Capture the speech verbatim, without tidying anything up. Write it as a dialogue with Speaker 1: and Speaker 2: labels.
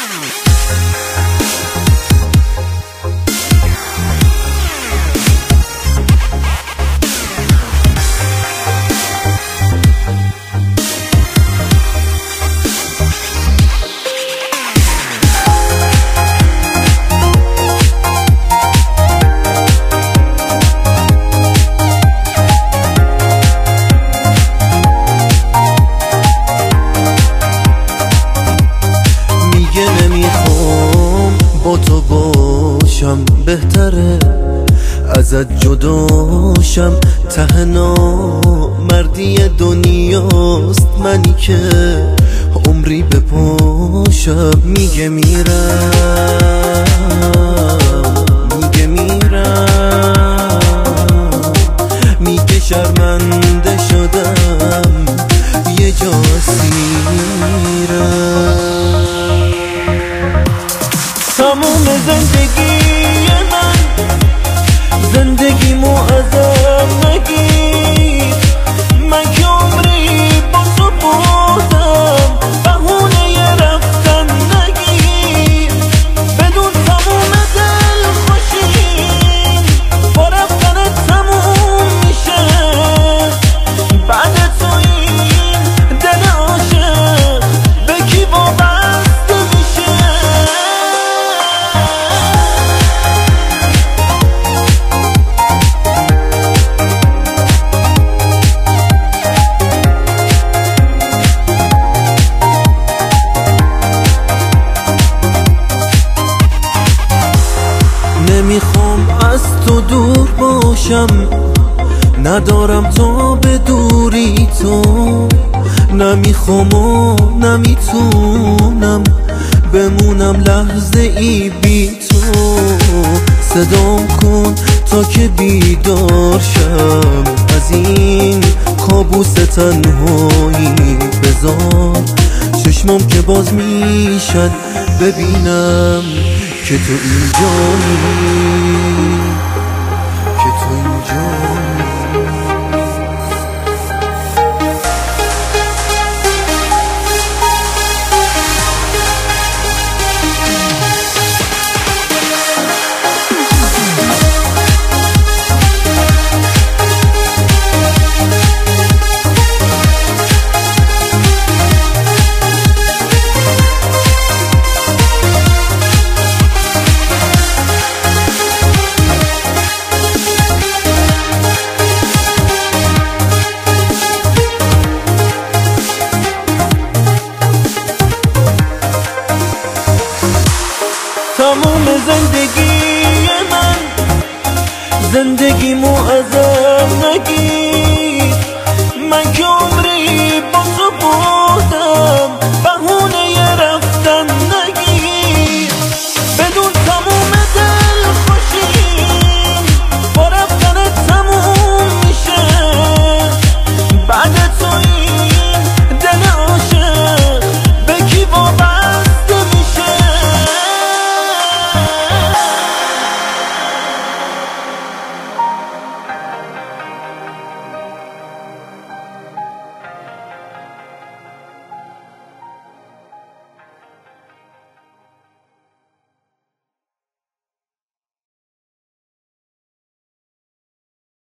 Speaker 1: با تو باشم بهتره ازت جداشم، ته نامردی دنیاست منی که عمری بپاشم. میگه میرم میگه میرم میگه شرمنده شدم یه جا اسیرم. تموم زندگی من زندگیمو ازم نگیر، من که عمری با تو بودم بهونه ی رفتن نگیر. بدون تموم دل خوشیم با رفتن تموم میشه، بعد تو این دل عاشق به کی وابسته میشه. نمیخوام از تو دور باشم، ندارم تا به دوری تو، نمیخوام و نمیتونم بمونم لحظه ای بی تو. صدام کن تا که بیدار شم از این کابوس تنهایی، بذار چشمام که باز میشن ببینم که تو اینجایی، که تو اینجایی. تموم زندگی من زندگیمو ازم نگیر، من که عمری با تو بودم بهونه ی رفتن نگیر. بدون تموم دل خوشیم با رفتن تموم میشه، بعد تو